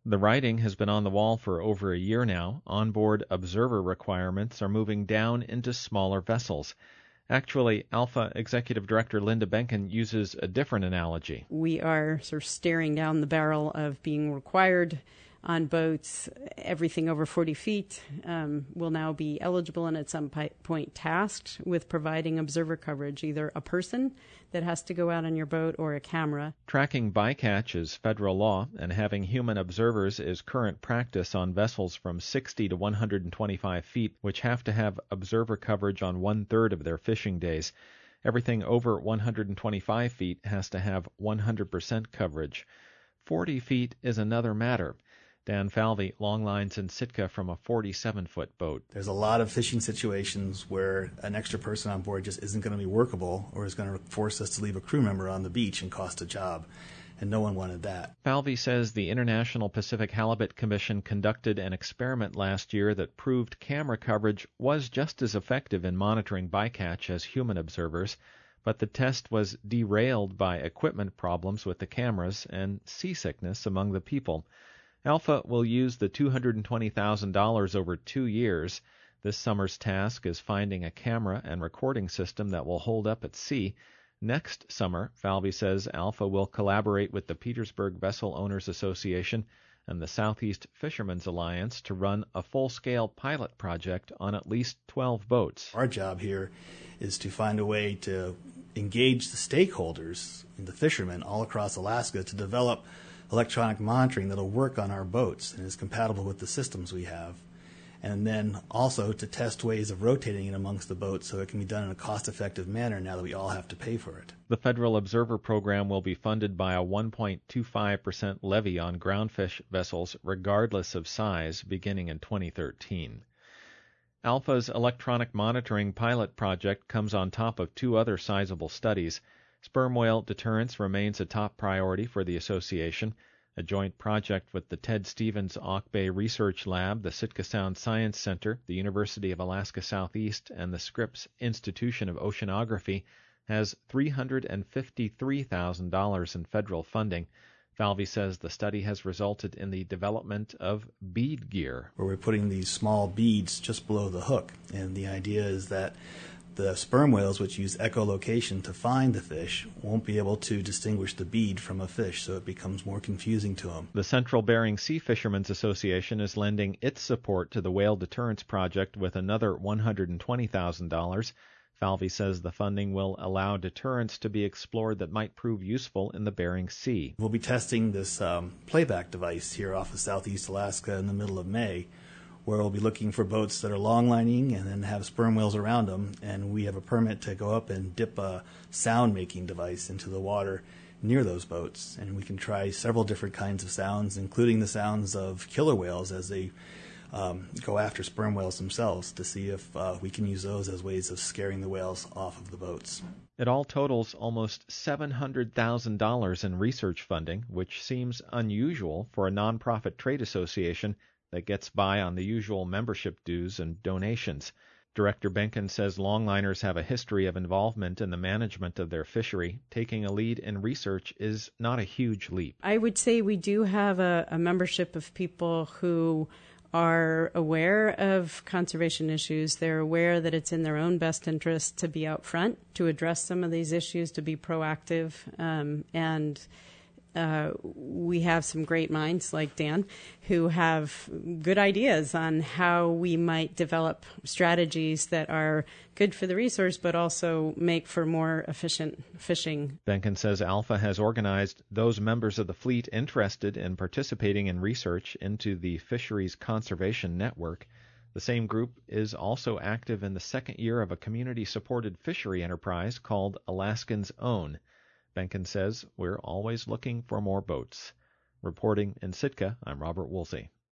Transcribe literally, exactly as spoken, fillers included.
The writing has been on the wall for over a year now. Onboard observer requirements are moving down into smaller vessels. Actually, Alpha Executive Director Linda Benken uses a different analogy. We are sort of staring down the barrel of being required on boats. Everything over forty feet um, will now be eligible and at some point tasked with providing observer coverage, either a person that has to go out on your boat or a camera. Tracking bycatch is federal law, and having human observers is current practice on vessels from sixty to one hundred twenty-five feet, which have to have observer coverage on one-third of their fishing days. Everything over one hundred twenty-five feet has to have one hundred percent coverage. forty feet is another matter. Dan Falvey, longlines in Sitka from a forty-seven foot boat. There's a lot of fishing situations where an extra person on board just isn't going to be workable or is going to force us to leave a crew member on the beach and cost a job, and no one wanted that. Falvey says the International Pacific Halibut Commission conducted an experiment last year that proved camera coverage was just as effective in monitoring bycatch as human observers, but the test was derailed by equipment problems with the cameras and seasickness among the people. Alpha will use the two hundred twenty thousand dollars over two years. This summer's task is finding a camera and recording system that will hold up at sea. Next summer, Falvey says Alpha will collaborate with the Petersburg Vessel Owners Association and the Southeast Fishermen's Alliance to run a full-scale pilot project on at least twelve boats. Our job here is to find a way to engage the stakeholders, the fishermen all across Alaska, to develop electronic monitoring that'll work on our boats and is compatible with the systems we have. And then also to test ways of rotating it amongst the boats so it can be done in a cost-effective manner now that we all have to pay for it. The Federal Observer Program will be funded by a one point two five percent levy on groundfish vessels regardless of size beginning in twenty thirteen. Alpha's electronic monitoring pilot project comes on top of two other sizable studies. Sperm whale deterrence remains a top priority for the association. A joint project with the Ted Stevens Auk Bay Research Lab, the Sitka Sound Science Center, the University of Alaska Southeast, and the Scripps Institution of Oceanography has three hundred fifty-three thousand dollars in federal funding. Falvey says the study has resulted in the development of bead gear, where we're putting these small beads just below the hook. And the idea is that the sperm whales, which use echolocation to find the fish, won't be able to distinguish the bead from a fish, so it becomes more confusing to them. The Central Bering Sea Fishermen's Association is lending its support to the Whale Deterrence Project with another one hundred twenty thousand dollars. Falvey says the funding will allow deterrence to be explored that might prove useful in the Bering Sea. We'll be testing this um, playback device here off of southeast Alaska in the middle of May, where we'll be looking for boats that are long-lining and then have sperm whales around them, and we have a permit to go up and dip a sound-making device into the water near those boats, and we can try several different kinds of sounds, including the sounds of killer whales as they um, go after sperm whales themselves, to see if uh, we can use those as ways of scaring the whales off of the boats. It all totals almost seven hundred thousand dollars in research funding, which seems unusual for a nonprofit trade association that gets by on the usual membership dues and donations. Director Benken says longliners have a history of involvement in the management of their fishery. Taking a lead in research is not a huge leap. I would say we do have a, a membership of people who are aware of conservation issues. They're aware that it's in their own best interest to be out front, to address some of these issues, to be proactive, um, and Uh, we have some great minds like Dan who have good ideas on how we might develop strategies that are good for the resource but also make for more efficient fishing. Benken says Alpha has organized those members of the fleet interested in participating in research into the Fisheries Conservation Network. The same group is also active in the second year of a community-supported fishery enterprise called Alaskans Own. Benken says, we're always looking for more boats. Reporting in Sitka, I'm Robert Woolsey.